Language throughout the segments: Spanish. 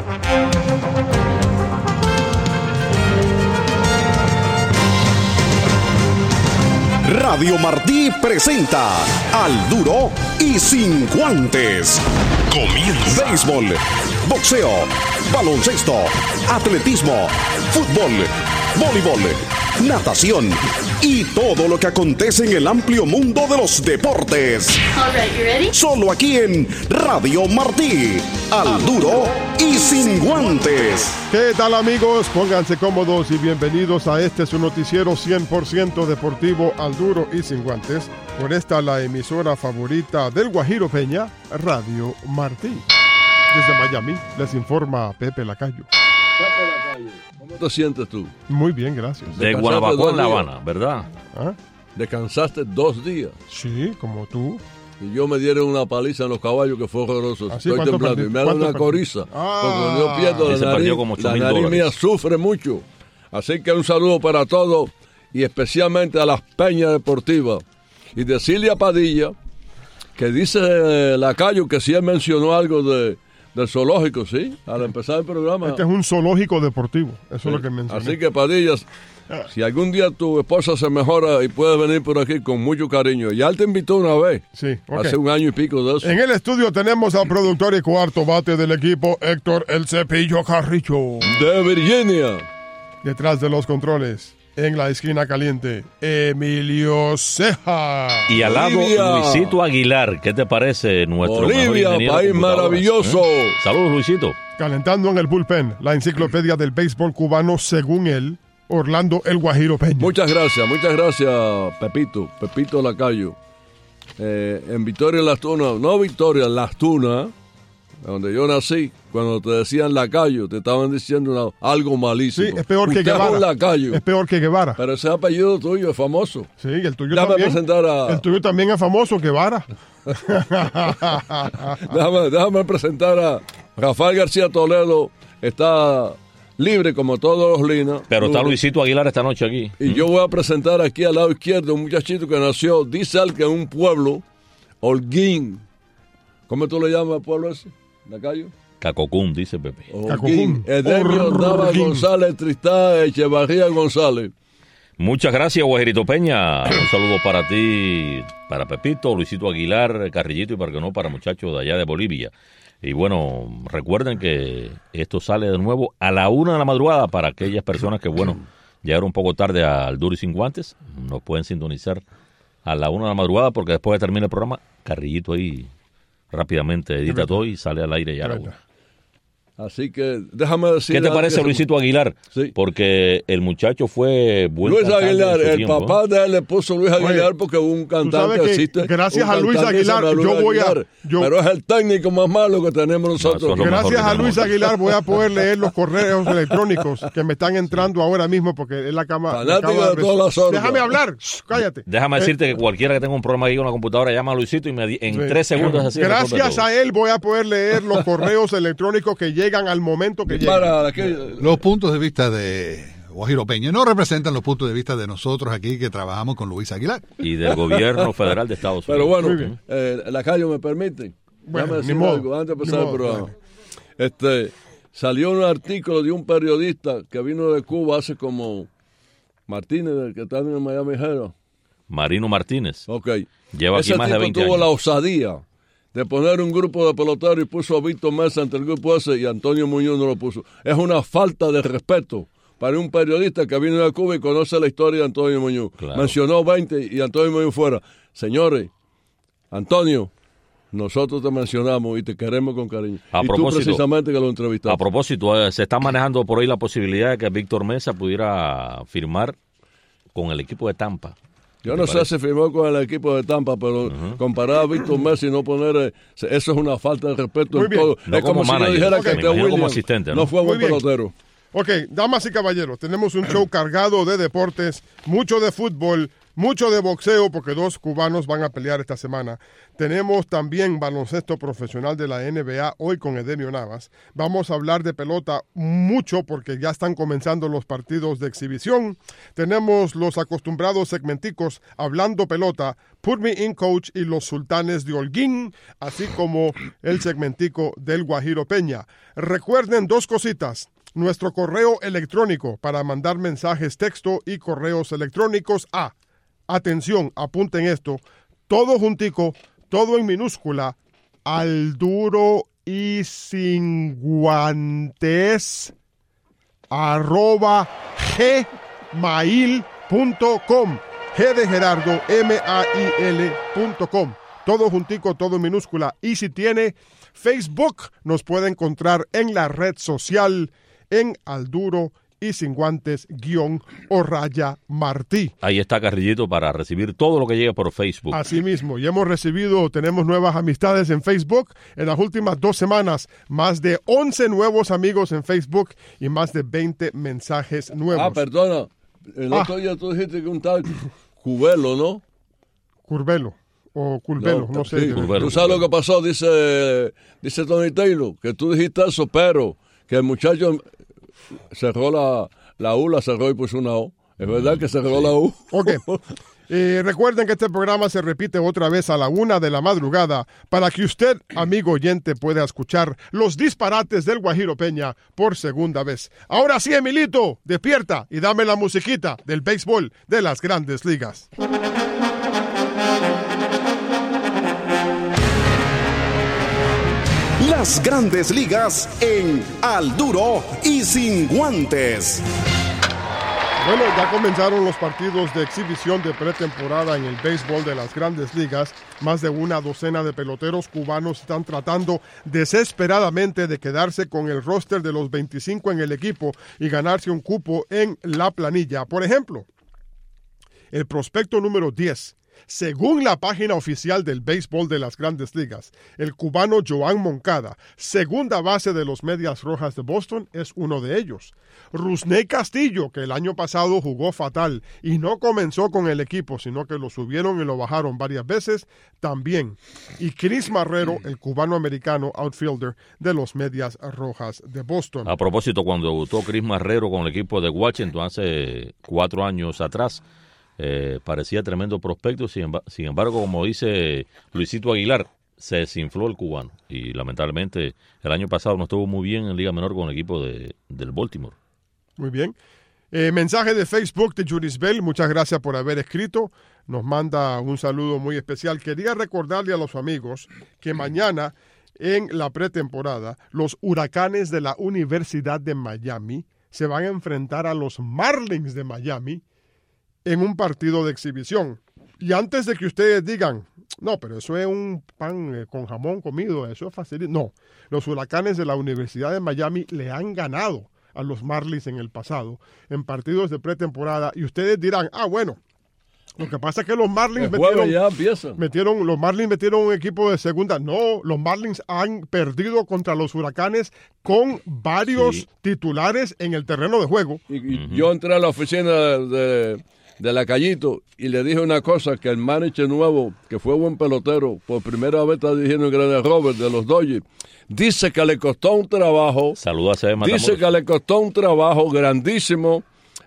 Radio Martí presenta Al Duro y Sin Guantes. Comienza. Béisbol, boxeo, baloncesto, atletismo, fútbol, voleibol, natación y todo lo que acontece en el amplio mundo de los deportes. All right, you ready? Solo aquí en Radio Martí. Al Duro y Sin Guantes. ¿Qué tal, amigos? Pónganse cómodos y bienvenidos a este su noticiero 100% deportivo Al Duro y Sin Guantes. Por esta la emisora favorita del Guajiro Peña, Radio Martí. Desde Miami les informa Pepe Lacayo. ¿Cómo te sientes tú? Muy bien, gracias. De Guanabacoa en La Habana, ¿verdad? ¿Ah? Descansaste 2 días. Sí, como tú. Y yo me dieron una paliza en los caballos que fue horroroso. ¿Así? Estoy temblando. Y me dan una coriza. Porque yo pierdo la nariz. Como la nariz mía sufre mucho. Así que un saludo para todos y especialmente a las Peñas Deportivas. Y decirle a Padilla que dice Lacayo que sí él mencionó algo del zoológico, ¿sí? Al empezar el programa. Este es un zoológico deportivo. Eso es lo que mencioné. Así que Padilla, si algún día tu esposa se mejora y puedes venir por aquí con mucho cariño. Ya él te invitó una vez. Sí, okay. Hace 1 año y pico de eso. En el estudio tenemos al productor y cuarto bate del equipo, Héctor El Cepillo Carrillo. De Virginia. Detrás de los controles, en la esquina caliente, Emilio Ceja. Y al lado, Bolivia. Luisito Aguilar. ¿Qué te parece nuestro Bolivia, país maravilloso. Saludos, Luisito. Calentando en el bullpen, la enciclopedia del béisbol cubano, según él, Orlando El Guajiro Peña. Muchas gracias, Pepito Lacayo. En Victoria Las Tunas, no Victoria, Las Tunas, donde yo nací, cuando te decían Lacayo, te estaban diciendo algo malísimo. Sí, es peor que Usted Guevara. Es un Lacayo. Es peor que Guevara. Pero ese apellido tuyo es famoso. Sí, el tuyo Déjame también. presentar a... El tuyo también es famoso, Guevara. déjame presentar a Rafael García Toledo. Está libre como todos los Linas. Pero está Luisito Aguilar esta noche aquí. Y yo voy a presentar aquí al lado izquierdo un muchachito que nació, dice él que en un pueblo, Holguín. ¿Cómo tú le llamas al pueblo ese, Lacayo? Cacocún, dice Pepe. Holguín. Edemio Nava González Tristán Echevarría González. Muchas gracias, Guajirito Peña. Un saludo para ti, para Pepito, Luisito Aguilar, Carrillito y para que no, para muchachos de allá de Bolivia. Y bueno, recuerden que esto sale de nuevo a la 1 de la madrugada para aquellas personas que, bueno, llegaron un poco tarde al Duro y Sin Guantes. Nos pueden sintonizar a la 1 de la madrugada porque después de terminar el programa, Carrillito ahí rápidamente edita todo y sale al aire ya a la 1. Así que déjame decir... ¿Qué te parece Luisito Aguilar? Sí. Porque el muchacho fue buen Luis Aguilar, el tiempo, papá de él le puso Luis Aguilar porque un cantante existe. Gracias a Luis Aguilar, pero es el técnico más malo que tenemos nosotros. No, gracias a Luis Aguilar voy a poder leer los correos electrónicos que me están entrando ahora mismo porque es la cama. Fanático de todas las horas. Déjame hablar, cállate. Déjame decirte que cualquiera que tenga un programa aquí con una computadora llama a Luisito y en 3 segundos así. Gracias a él voy a poder leer los correos electrónicos que llegan al momento que llegan. Los puntos de vista de Guajiro Peña no representan los puntos de vista de nosotros aquí que trabajamos con Luis Aguilar. Y del gobierno federal de Estados Unidos. Pero bueno, Lacayo, ¿me permite? Bueno, déjame decir algo antes de empezar el programa. Salió un artículo de un periodista que vino de Cuba hace como Martínez, el que está en el Miami Herald. Marino Martínez. Ok. Lleva aquí más de 20 tuvo años. la osadía de poner un grupo de peloteros y puso a Víctor Mesa ante el grupo ese y Antonio Muñoz no lo puso. Es una falta de respeto para un periodista que vino de Cuba y conoce la historia de Antonio Muñoz. Claro. Mencionó 20 y Antonio Muñoz fuera. Señores, Antonio, nosotros te mencionamos y te queremos con cariño. A y propósito, tú precisamente que lo entrevistaste. A propósito, se está manejando por ahí la posibilidad de que Víctor Mesa pudiera firmar con el equipo de Tampa. Yo no sé si firmó con el equipo de Tampa, pero comparar a Víctor Messi y no poner... Eso es una falta de respeto en todo. No es como manager, si yo dijera que imagino como asistente, no fue buen pelotero. Ok, damas y caballeros, tenemos un show cargado de deportes, mucho de fútbol, Mucho de boxeo porque 2 cubanos van a pelear esta semana. Tenemos también baloncesto profesional de la NBA hoy con Edenio Navas. Vamos a hablar de pelota mucho porque ya están comenzando los partidos de exhibición. Tenemos los acostumbrados segmenticos Hablando Pelota, Put Me In Coach y los Sultanes de Holguín, así como el segmentico del Guajiro Peña. Recuerden 2 cositas. Nuestro correo electrónico para mandar mensajes texto y correos electrónicos a, atención, apunten esto, todo juntico, todo en minúscula, al duro y sin guantes, @gmail.com, G de Gerardo, MAIL.com, todo juntico, todo en minúscula. Y si tiene Facebook, nos puede encontrar en la red social en Al Duro y Sin Guantes _Martí. Ahí está Carrillito para recibir todo lo que llegue por Facebook. Así mismo, y tenemos nuevas amistades en Facebook. En las últimas 2 semanas, más de 11 nuevos amigos en Facebook y más de 20 mensajes nuevos. Perdona, el otro día tú dijiste que un tal Cubelo, ¿no? Curvelo. O Curvelo, no sé. Sí, Curvelo, tú sabes lo que pasó, dice Tony Taylor, que tú dijiste eso, pero que el muchacho cerró la U, la cerró y puso una O. Es verdad que cerró la U. Ok. Recuerden que este programa se repite otra vez a la 1 de la madrugada para que usted, amigo oyente, pueda escuchar los disparates del Guajiro Peña por segunda vez. Ahora sí, Emilito, despierta y dame la musiquita del béisbol de las Grandes Ligas. Las Grandes Ligas en Al Duro y Sin Guantes. Bueno, ya comenzaron los partidos de exhibición de pretemporada en el béisbol de las Grandes Ligas. Más de una docena de peloteros cubanos están tratando desesperadamente de quedarse con el roster de los 25 en el equipo y ganarse un cupo en la planilla. Por ejemplo, el prospecto número 10. Según la página oficial del béisbol de las Grandes Ligas, el cubano Joan Moncada, segunda base de los Medias Rojas de Boston, es uno de ellos. Rusney Castillo, que el año pasado jugó fatal y no comenzó con el equipo, sino que lo subieron y lo bajaron varias veces, también. Y Chris Marrero, el cubano-americano outfielder de los Medias Rojas de Boston. A propósito, cuando debutó Chris Marrero con el equipo de Washington hace 4 años atrás, parecía tremendo prospecto, sin embargo, como dice Luisito Aguilar, se desinfló el cubano y lamentablemente el año pasado no estuvo muy bien en Liga Menor con el equipo del Baltimore. Muy bien. Mensaje de Facebook de Juris Bell, muchas gracias por haber escrito, nos manda un saludo muy especial. Quería recordarle a los amigos que mañana en la pretemporada los Huracanes de la Universidad de Miami se van a enfrentar a los Marlins de Miami en un partido de exhibición. Y antes de que ustedes digan, no, pero eso es un pan con jamón comido, eso es fácil. No, los Huracanes de la Universidad de Miami le han ganado a los Marlins en el pasado, en partidos de pretemporada, y ustedes dirán, bueno, lo que pasa es que los Marlins metieron un equipo de segunda. No, los Marlins han perdido contra los Huracanes con varios titulares en el terreno de juego. Y yo entré a la oficina de la Callito y le dije una cosa, que el manager nuevo, que fue buen pelotero, por primera vez está dirigiendo el Grandes Robert de los Dodgers, dice que le costó un trabajo. Saludos a dice que le costó un trabajo grandísimo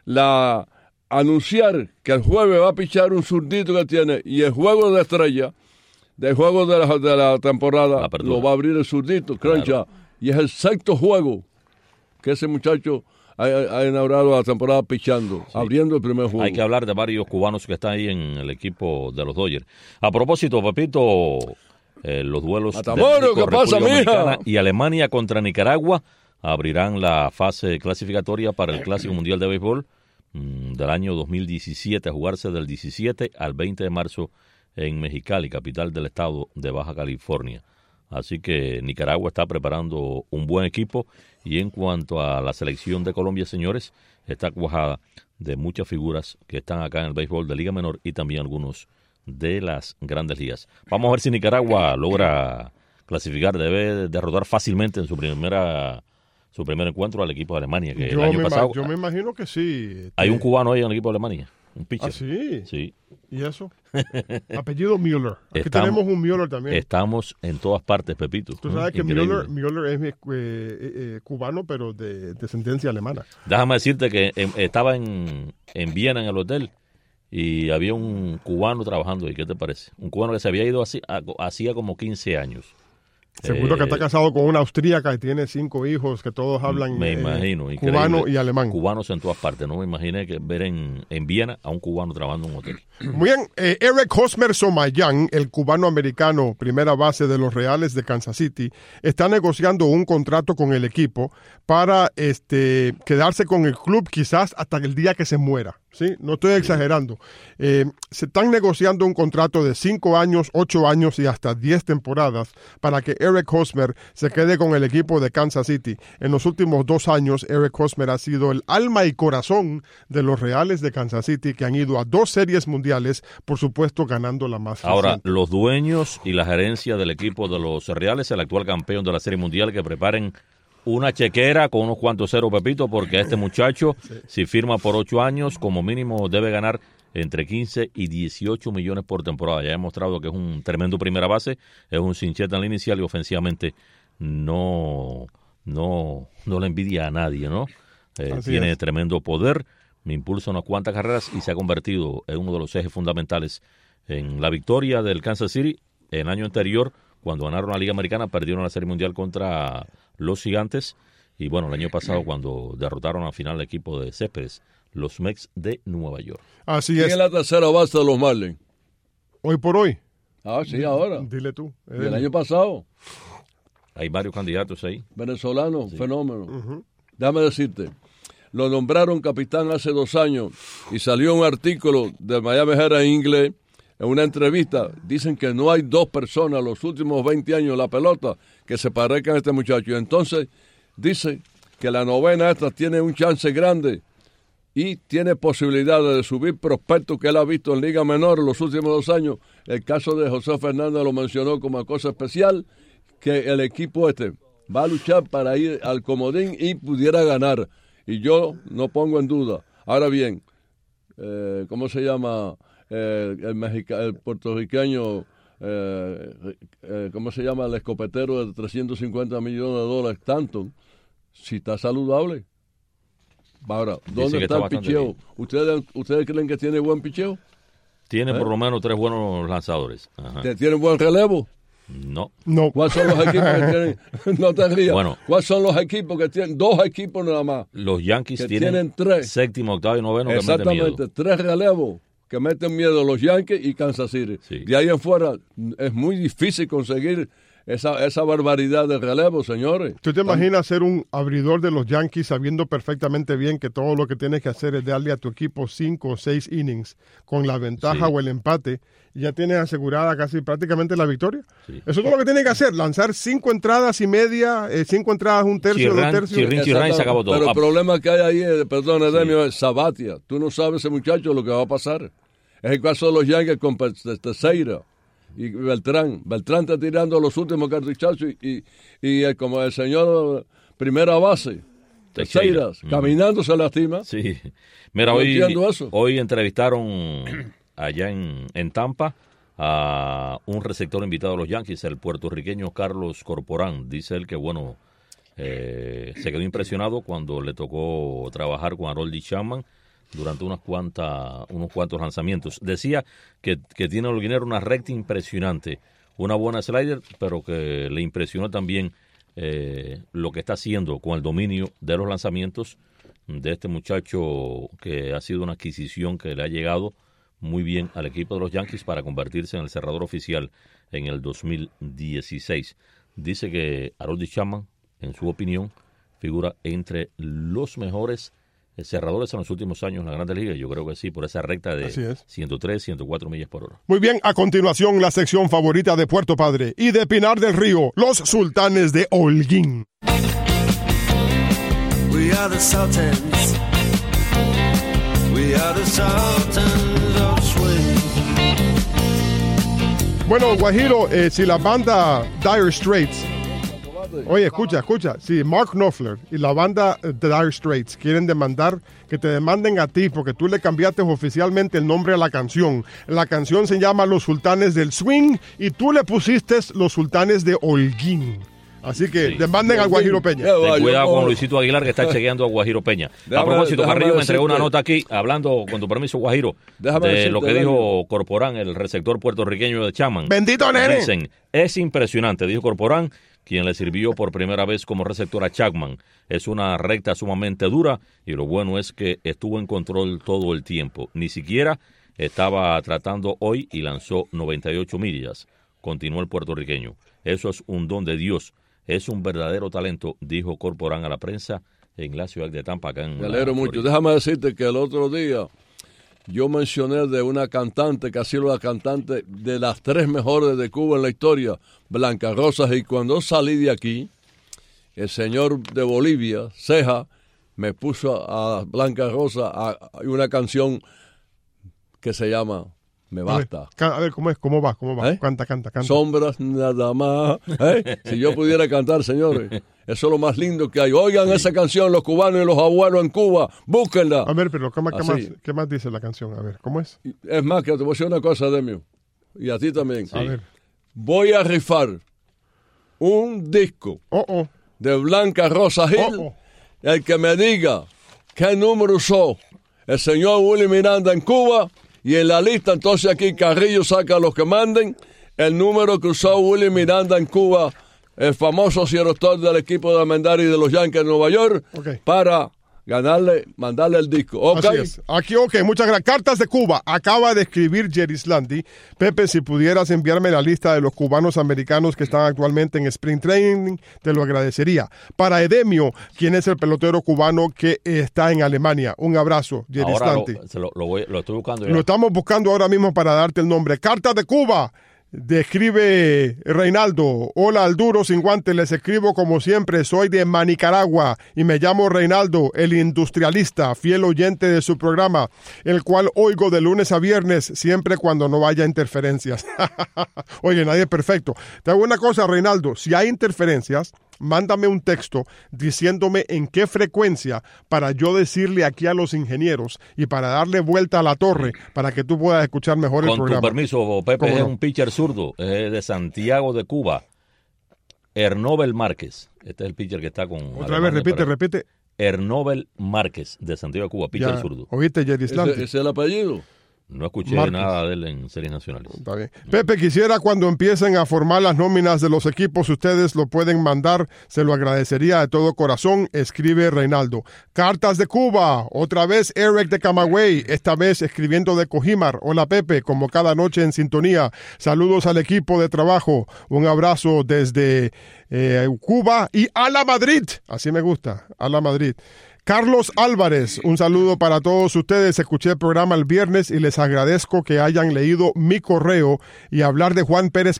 anunciar que el jueves va a pichar un zurdito que tiene y el juego de estrella, del juego de la temporada, lo va a abrir el zurdito, Crenshaw, y es el 6º juego que ese muchacho ha inaugurado la temporada pichando, abriendo el primer juego. Hay que hablar de varios cubanos que están ahí en el equipo de los Dodgers. A propósito, Pepito, los duelos Matamoros, de ¿qué pasa, mija? Y Alemania contra Nicaragua abrirán la fase clasificatoria para el Clásico Mundial de Béisbol del año 2017, a jugarse del 17 al 20 de marzo en Mexicali, capital del estado de Baja California. Así que Nicaragua está preparando un buen equipo, y en cuanto a la selección de Colombia, señores, está cuajada de muchas figuras que están acá en el béisbol de Liga Menor y también algunos de las Grandes Ligas. Vamos a ver si Nicaragua logra clasificar. Debe derrotar fácilmente en su primer encuentro al equipo de Alemania, que el año pasado... Yo me imagino que sí. ¿Hay un cubano ahí en el equipo de Alemania? un pitcher. ¿Ah, sí? Sí. ¿Y eso? Apellido Mueller. Aquí Estamos- tenemos un Mueller también. Estamos en todas partes, Pepito. Tú sabes que Increíble. Mueller es cubano, pero de descendencia alemana. Déjame decirte que estaba en Viena en el hotel y había un cubano trabajando ahí. ¿Qué te parece? Un cubano que se había ido hacía como 15 años. Seguro que está casado con una austríaca y tiene 5 hijos que todos hablan Me imagino, cubano increíble. y alemán. Cubanos en todas partes. No me imaginé que ver en Viena a un cubano trabajando en un hotel. Muy bien, Eric Hosmer Somayán, el cubano-americano, primera base de los Reales de Kansas City, está negociando un contrato con el equipo para quedarse con el club quizás hasta el día que se muera. ¿Sí? No estoy exagerando. Se están negociando un contrato de 5 años, 8 años y hasta 10 temporadas para que Eric Hosmer se quede con el equipo de Kansas City. En los últimos 2 años, Eric Hosmer ha sido el alma y corazón de los Reales de Kansas City, que han ido a 2 series mundiales, por supuesto ganando la más Ahora, reciente. los dueños y la gerencia del equipo de los Reales, el actual campeón de la Serie Mundial, que preparen una chequera con unos cuantos ceros, Pepito, porque este muchacho, si firma por 8 años, como mínimo debe ganar entre 15 y 18 millones por temporada. Ya he demostrado que es un tremendo primera base, es un cincheta en la inicial y ofensivamente no le envidia a nadie, ¿no? Tiene tremendo poder, me impulsa unas cuantas carreras y se ha convertido en uno de los ejes fundamentales en la victoria del Kansas City. El año anterior, cuando ganaron la Liga Americana, perdieron la Serie Mundial contra los Gigantes. Y bueno, el año pasado, cuando derrotaron al final el equipo de Céspedes, los Mets de Nueva York. Así ¿Quién es. es la tercera base de los Marlins? Hoy por hoy. Ah, sí, ahora. Dile tú. Y el año pasado, Hay varios candidatos ahí. venezolano, fenómeno. Déjame decirte, lo nombraron capitán hace 2 años y salió un artículo de Miami Herald en inglés, en una entrevista. Dicen que no hay 2 personas los últimos 20 años en la pelota que se parezcan a este muchacho. Y entonces dice que la novena esta tiene un chance grande y tiene posibilidades de subir prospectos que él ha visto en Liga Menor en los últimos 2 años. El caso de José Fernández lo mencionó como cosa especial, que el equipo va a luchar para ir al comodín y pudiera ganar. Y yo no pongo en duda. Ahora bien, ¿cómo se llama el puertorriqueño? ¿Cómo se llama el escopetero de $350 millones, Stanton? Si está saludable. Ahora, ¿dónde que está está el picheo? bastante ¿Ustedes creen que tiene buen picheo? Tiene por lo menos 3 buenos lanzadores. Ajá. ¿Tiene buen relevo? No. No. ¿Cuáles son los equipos que tienen? No te rías. Bueno. ¿Cuáles son los equipos que tienen? 2 equipos nada más. Los Yankees Que tienen tienen 3. séptimo, octavo y noveno que meten miedo. Exactamente, 3 relevos que meten miedo los Yankees y Kansas City. Sí. De ahí en fuera es muy difícil conseguir esa barbaridad de relevos, señores. ¿Tú te imaginas ser un abridor de los Yankees sabiendo perfectamente bien que todo lo que tienes que hacer es darle a tu equipo 5 o 6 innings con la ventaja Sí. o el empate y ya tienes asegurada casi prácticamente la victoria? Sí. Eso es todo lo que tienes que hacer, lanzar 5 entradas y media, 5 entradas, 1 tercio, 2 tercios. Chirrin, y se acabó todo. Pero el Ah, problema que hay ahí, perdón, Edemio, es Sabatia. Tú no sabes ese muchacho lo que va a pasar. Es el caso de los Yankees con Teixeira y Beltrán. Beltrán está tirando los últimos cartuchazos y como el señor primera base, Teixeira, caminando se lastima. Sí. Mira, No entiendo eso. hoy entrevistaron allá en Tampa a un receptor invitado a los Yankees, el puertorriqueño Carlos Corporán. Dice él que, bueno, se quedó impresionado cuando le tocó trabajar con Aroldis Chapman durante unos cuantos lanzamientos. Decía que tiene el Guinero una recta impresionante, una buena slider, pero que le impresionó también lo que está haciendo con el dominio de los lanzamientos de este muchacho, que ha sido una adquisición que le ha llegado muy bien al equipo de los Yankees para convertirse en el cerrador oficial en el 2016. Dice que Aroldis Chapman, en su opinión, figura entre los mejores cerradores en los últimos años en la Grandes Ligas. Yo creo que sí, por esa recta de 103, 104 millas por hora. Muy bien, a continuación la sección favorita de Puerto Padre y de Pinar del Río, los Sultanes de Holguín. We are the Sultans. We are the Sultans of Swing. Bueno, Guajiro, si la banda Dire Straits Fíjate. Oye, escucha. Si Mark Knopfler y la banda The Dire Straits quieren demandar, que te demanden a ti porque tú le cambiaste oficialmente el nombre a la canción. La canción se llama Los Sultanes del Swing y tú le pusiste Los Sultanes de Holguín. Así que Sí. demanden al Guajiro Peña. Ten cuidado con Luisito Aguilar que está chequeando a Guajiro Peña. A propósito, Carrillo me entregó una nota aquí, hablando, con tu permiso, Guajiro, de lo que dijo Corporán, el receptor puertorriqueño de Chapman. ¡Bendito nene! Dicen, es impresionante, dijo Corporán, quien le sirvió por primera vez como receptor a Chapman. Es una recta sumamente dura y lo bueno es que estuvo en control todo el tiempo. Ni siquiera estaba tratando hoy y lanzó 98 millas. Continuó el puertorriqueño. Eso es un don de Dios. Es un verdadero talento, dijo Corporán a la prensa en la ciudad de Tampa, acá en Me alegro mucho. Déjame decirte que el otro día yo mencioné de una cantante que ha sido la cantante de las 3 mejores de Cuba en la historia, Blanca Rosas, y cuando salí de aquí, el señor de Bolivia, Ceja, me puso a Blanca Rosa a una canción que se llama Me Basta. A ver, ¿cómo es? ¿Cómo va? ¿Eh? Canta. Sombras nada más. Si yo pudiera cantar, señores, eso es lo más lindo que hay. Oigan esa canción, los cubanos y los abuelos en Cuba, búsquenla. A ver, pero Así. ¿qué más dice la canción? A ver, ¿cómo es? Es más, que te voy a decir una cosa, Demio, y a ti también. A ver. Voy a rifar un disco de Blanca Rosa Gil, el que me diga qué número usó el señor Willy Miranda en Cuba, y en la lista entonces aquí Carrillo saca los que manden, el número que usó Willy Miranda en Cuba, el famoso director del equipo de Almendares y de los Yankees de Nueva York, para mandarle el disco. ¿Ok? Así es. Aquí, muchas gracias. Cartas de Cuba. Acaba de escribir Jerry Slandi. Pepe, si pudieras enviarme la lista de los cubanos americanos que están actualmente en Spring Training, te lo agradecería. Para Edemio, quien es el pelotero cubano que está en Alemania. Un abrazo, Jerry Slandi. Lo estoy buscando ya. Lo estamos buscando ahora mismo para darte el nombre. Cartas de Cuba. Describe Reinaldo. Hola al duro sin guantes, les escribo como siempre, soy de Manicaragua y me llamo Reinaldo, el industrialista, fiel oyente de su programa, el cual oigo de lunes a viernes, siempre cuando no haya interferencias. Oye, nadie es perfecto. Te hago una cosa, Reinaldo, si hay interferencias, mándame un texto diciéndome en qué frecuencia para yo decirle aquí a los ingenieros y para darle vuelta a la torre para que tú puedas escuchar mejor el programa. Con tu permiso, Pepe, es un pitcher zurdo, es de Santiago de Cuba, Ernobel Márquez. Este es el pitcher que está con... Otra vez, repite. Ernobel Márquez, de Santiago de Cuba, pitcher zurdo. ¿Oíste, Jerry Slandi? ¿Ese es el apellido? No escuché nada de él en series nacionales. Está bien. Pepe, quisiera cuando empiecen a formar las nóminas de los equipos, ustedes lo pueden mandar, se lo agradecería de todo corazón, escribe Reinaldo. Cartas de Cuba, otra vez Eric de Camagüey, esta vez escribiendo de Cojimar. Hola Pepe, como cada noche en sintonía. Saludos al equipo de trabajo, un abrazo desde Cuba y a la Madrid, así me gusta, a la Madrid. Carlos Álvarez, un saludo para todos ustedes. Escuché el programa el viernes y les agradezco que hayan leído mi correo y hablar de Juan Pérez,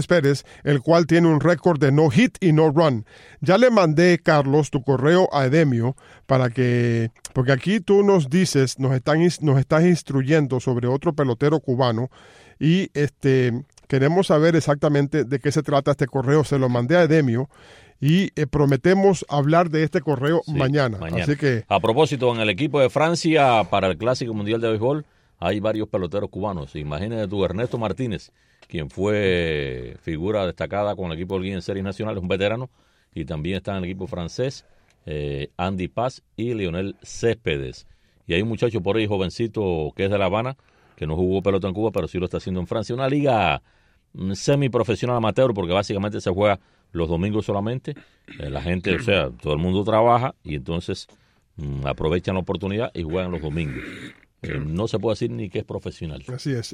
el cual tiene un récord de no hit y no run. Ya le mandé, Carlos, tu correo a Edemio porque aquí tú nos dices, nos estás instruyendo sobre otro pelotero cubano y queremos saber exactamente de qué se trata este correo. Se lo mandé a Edemio. Y prometemos hablar de este correo mañana. Así que, a propósito, en el equipo de Francia para el Clásico Mundial de Béisbol hay varios peloteros cubanos. Imagínate tú, Ernesto Martínez, quien fue figura destacada con el equipo Holguín en series nacionales, un veterano, y también está en el equipo francés, Andy Paz y Leonel Céspedes. Y hay un muchacho por ahí, jovencito, que es de La Habana, que no jugó pelota en Cuba, pero sí lo está haciendo en Francia. Una liga semiprofesional amateur, porque básicamente se juega los domingos solamente. La gente, o sea, todo el mundo trabaja y entonces aprovechan la oportunidad y juegan los domingos. No se puede decir ni que es profesional. Así es.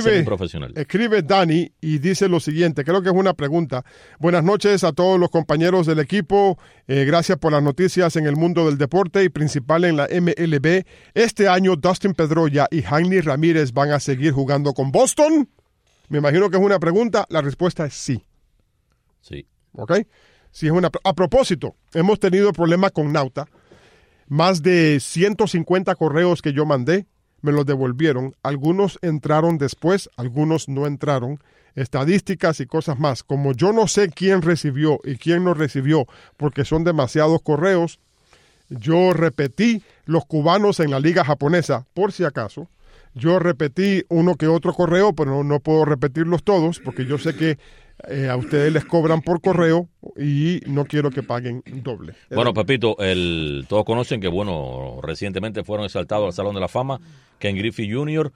Escribe Dani y dice lo siguiente, creo que es una pregunta. Buenas noches a todos los compañeros del equipo. Gracias por las noticias en el mundo del deporte y principal en la MLB. Este año Dustin Pedroia y Hanley Ramírez van a seguir jugando con Boston. Me imagino que es una pregunta. La respuesta es sí. Sí. ¿Ok? Sí, a propósito, hemos tenido problemas con Nauta. Más de 150 correos que yo mandé, me los devolvieron. Algunos entraron después, algunos no entraron. estadísticas y cosas más. Como yo no sé quién recibió y quién no recibió, porque son demasiados correos, yo repetí los cubanos en la liga japonesa, por si acaso. Yo repetí uno que otro correo, pero no puedo repetirlos todos, porque yo sé que a ustedes les cobran por correo y no quiero que paguen doble. Bueno, Pepito, todos conocen que, bueno, recientemente fueron exaltados al Salón de la Fama Ken Griffey Jr.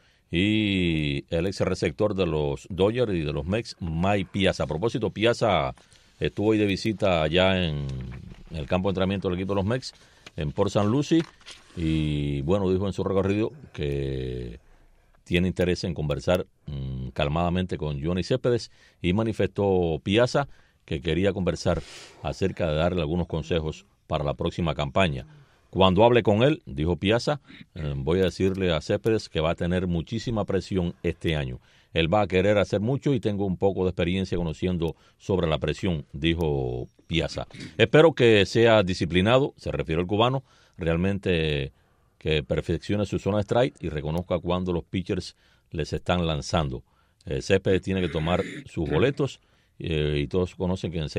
y el ex receptor de los Dodgers y de los Mets, Mike Piazza. A propósito, Piazza estuvo hoy de visita allá en el campo de entrenamiento del equipo de los Mets, en Port St. Lucie, y, bueno, dijo en su recorrido que tiene interés en conversar calmadamente con Johnny Céspedes, y manifestó Piazza que quería conversar acerca de darle algunos consejos para la próxima campaña. Cuando hable con él, dijo Piazza, voy a decirle a Céspedes que va a tener muchísima presión este año. Él va a querer hacer mucho y tengo un poco de experiencia conociendo sobre la presión, dijo Piazza. Espero que sea disciplinado, se refirió el cubano, realmente que perfeccione su zona de strike y reconozca cuando los pitchers les están lanzando. Céspedes tiene que tomar sus boletos y todos conocen que en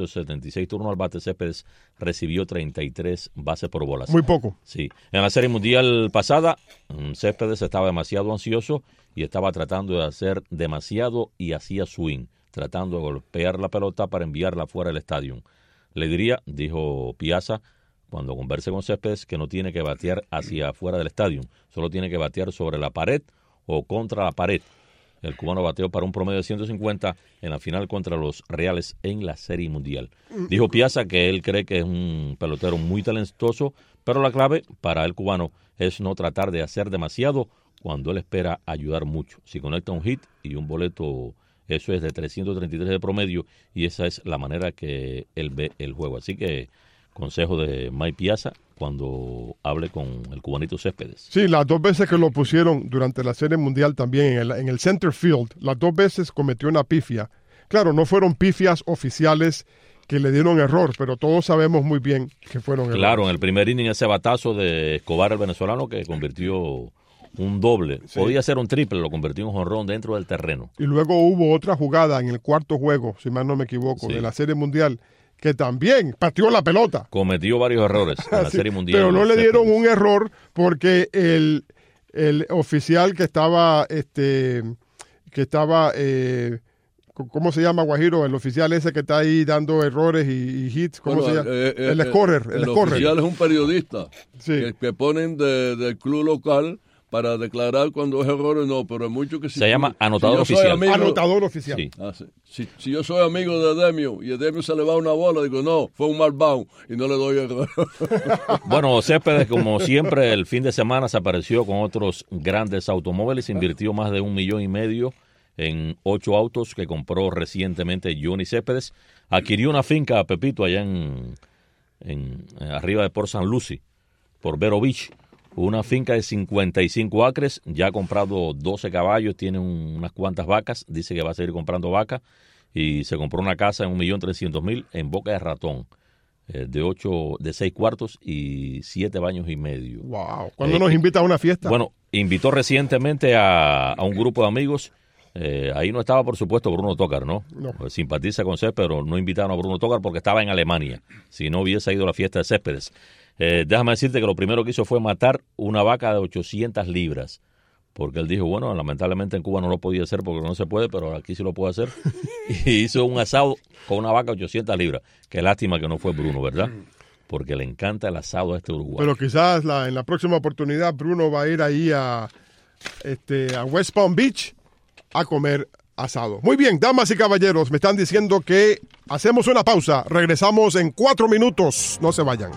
676 turnos al bate Céspedes recibió 33 bases por bolas. Muy poco. Sí. En la Serie Mundial pasada, Céspedes estaba demasiado ansioso y estaba tratando de hacer demasiado y hacía swing, tratando de golpear la pelota para enviarla fuera del estadio. Le diría, dijo Piazza, cuando converse con Céspedes, que no tiene que batear hacia afuera del estadio, solo tiene que batear sobre la pared o contra la pared. El cubano bateó para un promedio de 150 en la final contra los Reales en la Serie Mundial. Dijo Piazza que él cree que es un pelotero muy talentoso, pero la clave para el cubano es no tratar de hacer demasiado cuando él espera ayudar mucho. Si conecta un hit y un boleto, eso es de 333 de promedio, y esa es la manera que él ve el juego. Así que consejo de Mike Piazza cuando hable con el cubanito Céspedes. Sí, las dos veces que lo pusieron durante la Serie Mundial también en el center field, las dos veces cometió una pifia. Claro, no fueron pifias oficiales que le dieron error, pero todos sabemos muy bien que fueron errores. Claro, en el primer inning ese batazo de Escobar, el venezolano, que convirtió un doble. Sí. Podía ser un triple, lo convirtió en un jonrón dentro del terreno. Y luego hubo otra jugada en el cuarto juego, si mal no me equivoco, de la Serie Mundial, que también pateó la pelota. Cometió varios errores en la Serie Mundial. Pero no le dieron un error porque el oficial que estaba, ¿cómo se llama, Guajiro? El oficial ese que está ahí dando errores y hits, ¿cómo se llama? El scorer. El oficial es un periodista que ponen del club local para declarar cuando es error o no, pero hay mucho que... Se llama anotador oficial. Anotador oficial. Sí. Si yo soy amigo de Edemio y Edemio se le va una bola, digo, no, fue un malvado y no le doy error. Bueno, Céspedes, como siempre, el fin de semana se apareció con otros grandes automóviles, invirtió más de $1,5 millones en 8 autos que compró recientemente Johnny Céspedes. Adquirió una finca, Pepito, allá en arriba de Port St. Lucie, por Vero Beach. Una finca de 55 acres, ya ha comprado 12 caballos, tiene unas cuantas vacas, dice que va a seguir comprando vacas, y se compró una casa en $1,300,000 en Boca de Ratón, de 6 cuartos y 7 baños y medio. Wow. ¿Cuándo nos invita a una fiesta? Bueno, invitó recientemente a un grupo de amigos. Ahí no estaba, por supuesto, Bruno Tócar, ¿no? Pues simpatiza con Céspedes, pero no invitaron a Bruno Tócar porque estaba en Alemania, si no hubiese ido a la fiesta de Céspedes. Déjame decirte que lo primero que hizo fue matar una vaca de 800 libras, porque él dijo, bueno, lamentablemente en Cuba no lo podía hacer porque no se puede, pero aquí sí lo puedo hacer. Y hizo un asado con una vaca de 800 libras. Qué lástima que no fue Bruno, ¿verdad? Porque le encanta el asado a este uruguayo. Pero quizás en la próxima oportunidad Bruno va a ir ahí a West Palm Beach a comer asado. Muy bien, damas y caballeros, me están diciendo que hacemos una pausa. Regresamos en 4 minutos. No se vayan.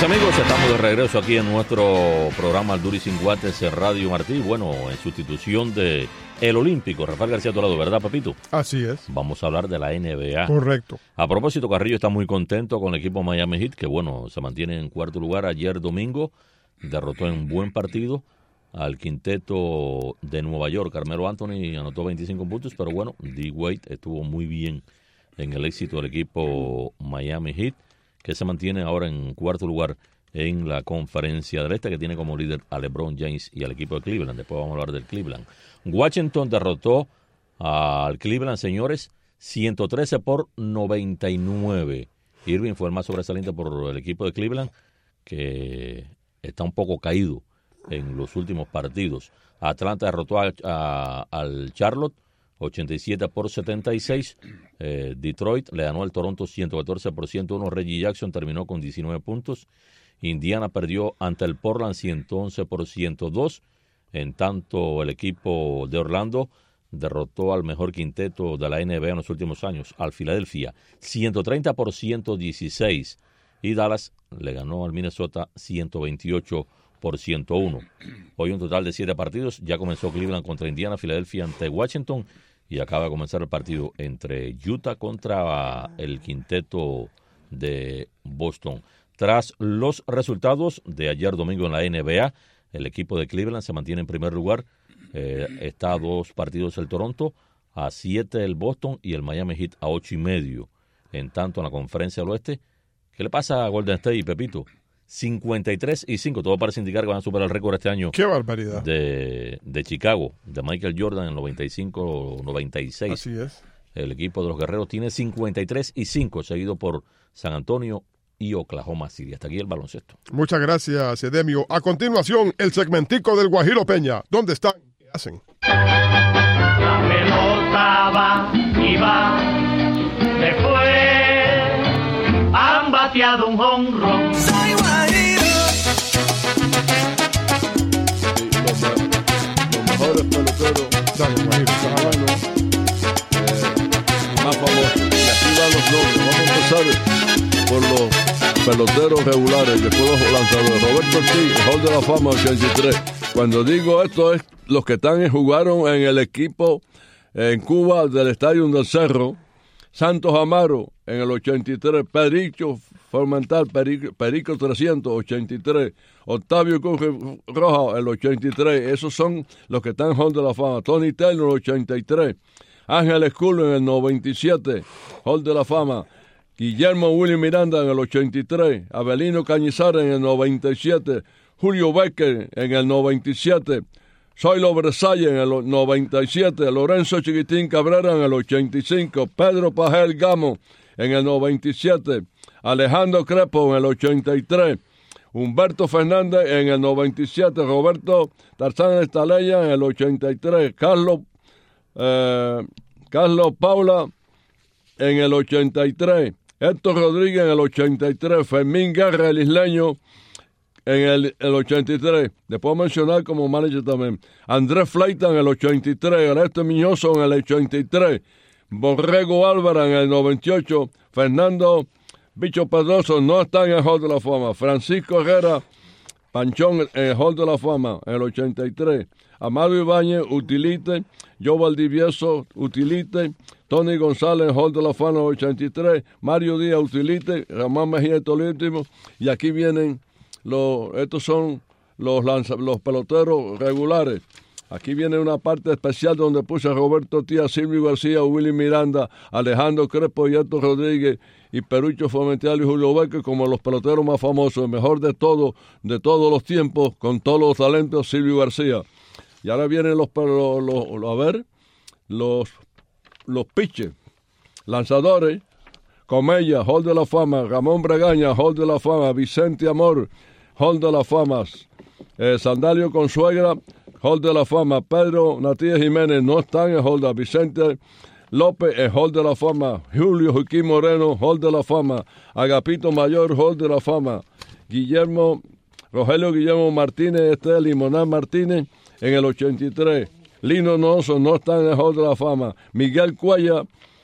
Mis amigos, estamos de regreso aquí en nuestro programa Al Duro y Sin Guantes en Radio Martí. Bueno, en sustitución de el Olímpico, Rafael García Tolado, ¿verdad, papito? Así es. Vamos a hablar de la NBA. Correcto. A propósito, Carrillo está muy contento con el equipo Miami Heat, que bueno, se mantiene en cuarto lugar. Ayer domingo derrotó en buen partido al quinteto de Nueva York. Carmelo Anthony anotó 25 puntos, pero bueno, D. Wade estuvo muy bien en el éxito del equipo Miami Heat, que se mantiene ahora en cuarto lugar en la Conferencia del Este, que tiene como líder a LeBron James y al equipo de Cleveland. Después vamos a hablar del Cleveland. Washington derrotó al Cleveland, señores, 113-99. Irving fue el más sobresaliente por el equipo de Cleveland, que está un poco caído en los últimos partidos. Atlanta derrotó al Charlotte 87-76. Detroit le ganó al Toronto 114-101. Reggie Jackson terminó con 19 puntos. Indiana perdió ante el Portland 111-102. En tanto, el equipo de Orlando derrotó al mejor quinteto de la NBA en los últimos años, al Philadelphia 130-116. Y Dallas le ganó al Minnesota 128-101. Hoy un total de 7 partidos. Ya comenzó Cleveland contra Indiana, Filadelfia ante Washington y acaba de comenzar el partido entre Utah contra el quinteto de Boston. Tras los resultados de ayer domingo en la NBA, el equipo de Cleveland se mantiene en primer lugar. Está a 2 partidos el Toronto, a 7 el Boston y el Miami Heat a 8.5. En tanto, en la Conferencia del Oeste, ¿qué le pasa a Golden State y Pepito? 53-5, todo parece indicar que van a superar el récord este año. ¡Qué barbaridad! De Chicago, de Michael Jordan en 95-96. Así es. El equipo de los Guerreros tiene 53-5, seguido por San Antonio y Oklahoma City. Hasta aquí el baloncesto. Muchas gracias, Edemio. A continuación, el segmentico del Guajiro Peña. ¿Dónde están? ¿Qué hacen? La pelota va y va, después han bateado un jonrón. Soy Guajiro. Los mejores peloteros Dale, Guajiro. más famosos. Y aquí van los nombres. Vamos a empezar por los peloteros regulares, después los lanzadores. Roberto Ortiz, Hall de la Fama 83. Cuando digo esto es los que jugaron en el equipo en Cuba del Estadio del Cerro. Santos Amaro en el 83, Perico Formental, Perico 383, Octavio Cruz Roja el 83, esos son los que están en Hall de la Fama. Tony Taylor el 83, Ángel Esculo en el 97, Hall de la Fama. Guillermo Willy Miranda en el 83, Abelino Cañizares en el 97, Julio Becker en el 97, Zoilo Versalles en el 97, Lorenzo Chiquitín Cabrera en el 85, Pedro Pajel Gamo en el 97, Alejandro Crespo en el 83, Humberto Fernández en el 97, Roberto Tarzán Estaleya en el 83, Carlos Paula en el 83, Héctor Rodríguez en el 83, Fermín Guerra, el isleño, en el 83. Le puedo mencionar como manager también. Andrés Fleita en el 83, Ernesto Miñoso en el 83, Borrego Álvarez en el 98, Fernando Bicho Pedroso no está en el Hall de la Fama, Francisco Herrera Panchón en el Hall de la Fama en el 83, Amado Ibáñez, Utilite, Joe Valdivieso, Utilite, Tony González, Hall de la Fama 83, Mario Díaz, Utilite, Ramón Mejía, Tolíntimo, y aquí vienen estos son los peloteros regulares. Aquí viene una parte especial donde puse a Roberto Tía, Silvio García, Willy Miranda, Alejandro Crespo y Héctor Rodríguez y Perucho Fomental y Julio Becker como los peloteros más famosos, el mejor de todos los tiempos, con todos los talentos, Silvio García. Y ahora vienen los pitchers, lanzadores, Comella, Hall de la Fama, Ramón Bragaña, Hall de la Fama, Vicente Amor, Hall de la Fama, Sandalio Consuegra, Hall de la Fama, Pedro Natías Jiménez no está en el Hall de Vicente López, el Hall de la Fama, Julio Joaquín Moreno, Hall de la Fama, Agapito Mayor, Hall de la Fama, Rogelio Guillermo Martínez, Limonán Martínez en el 83, Lino Noso no está en el Hall de la Fama, Miguel Cuella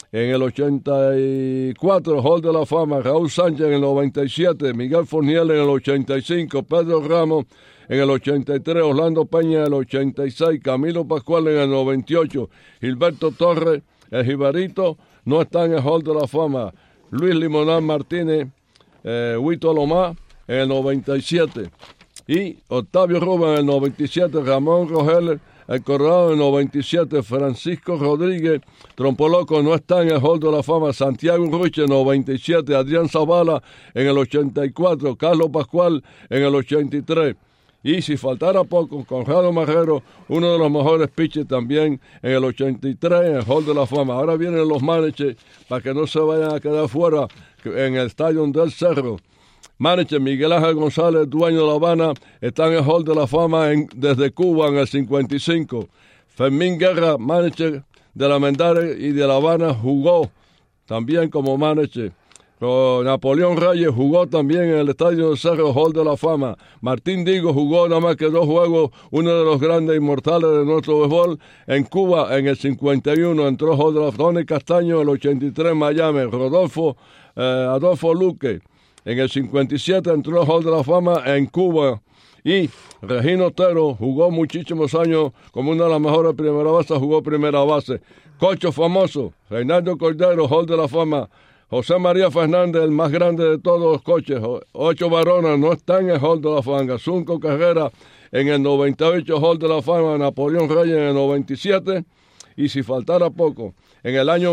En el 84, Hall de la Fama, Raúl Sánchez en el 97, Miguel Forniel en el 85, Pedro Ramos en el 83, Orlando Peña en el 86, Camilo Pascual en el 98, Gilberto Torres, el Jibarito, no está en el Hall de la Fama, Luis Limonán Martínez, Huito Lomá en el 97, y Octavio Rubén en el 97, Ramón Rogeler, el Corrado en el 97, Francisco Rodríguez, Trompoloco no está en el Hall de la Fama, Santiago Ruche en el 97, Adrián Zavala en el 84, Carlos Pascual en el 83. Y si faltara poco, Conrado Marrero, uno de los mejores pitchers también en el 83 en el Hall de la Fama. Ahora vienen los managers para que no se vayan a quedar fuera en el Estadio del Cerro. Manager Miguel Ángel González, dueño de La Habana, está en el Hall de la Fama desde Cuba en el 55. Fermín Guerra, manager de la Mendares y de La Habana, jugó también como manager. Napoleón Reyes jugó también en el Estadio del Cerro Hall de la Fama. Martín Digo jugó nada más que 2 juegos, uno de los grandes inmortales de nuestro béisbol. En Cuba, en el 51, entró Hall de la Fama. Tony Castaño en el 83 en Miami. Adolfo Luque. En el 57 entró al Hall de la Fama en Cuba. Y Regino Otero jugó muchísimos años como una de las mejores primeras bases, jugó primera base. Cocho famoso, Reinaldo Cordero, Hall de la Fama. José María Fernández, el más grande de todos los coches. 8 varones no están en el Hall de la Fama. Zunco Carrera en el 98, Hall de la Fama. Napoleón Reyes en el 97. Y si faltara poco, en el año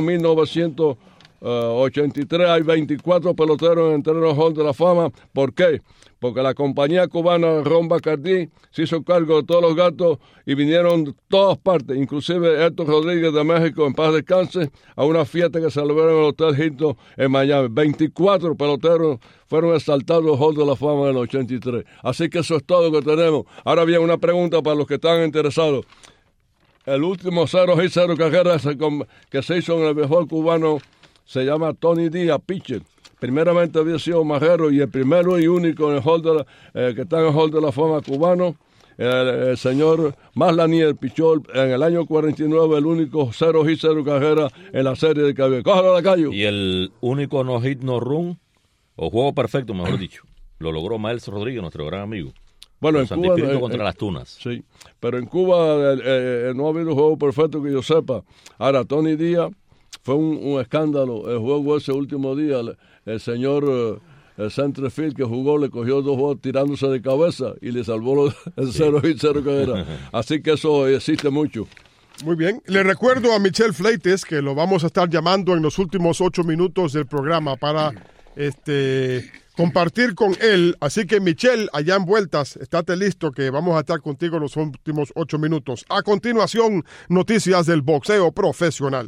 1983 hay 24 peloteros en el Hall de la Fama. ¿Por qué? Porque la compañía cubana Ron Bacardí se hizo cargo de todos los gatos y vinieron de todas partes, inclusive Héctor Rodríguez de México, en paz descanse, a una fiesta que celebraron en el Hotel Hilton en Miami. 24 peloteros fueron exaltados al Hall de la Fama en el 83. Así que eso es todo lo que tenemos. Ahora bien, una pregunta para los que están interesados. El último 0-0 carrera que se hizo en el béisbol cubano se llama Tony Díaz, pitcher. Primeramente había sido Marrero y el primero y único en el Hall que está en el Hall de la Fama cubano, el señor Maslanier pichó en el año 49 el único 0-0 carrera en la serie de Caribe. ¡Cójalo a la calle! Y el único no hit, no run, o juego perfecto, mejor dicho, lo logró Miles Rodríguez, nuestro gran amigo. Bueno, en Cuba contra las Tunas. Sí, pero en Cuba no ha habido juego perfecto que yo sepa. Ahora, Tony Díaz fue un escándalo el juego ese último día. El señor el centerfield que jugó le cogió 2 juegos tirándose de cabeza y le salvó el 0-0 que era. Así que eso existe mucho. Muy bien. Le recuerdo a Michel Fleites que lo vamos a estar llamando en los últimos 8 minutos del programa para compartir con él. Así que, Michel, allá en Vueltas, estate listo que vamos a estar contigo en los últimos 8 minutos. A continuación, noticias del boxeo profesional.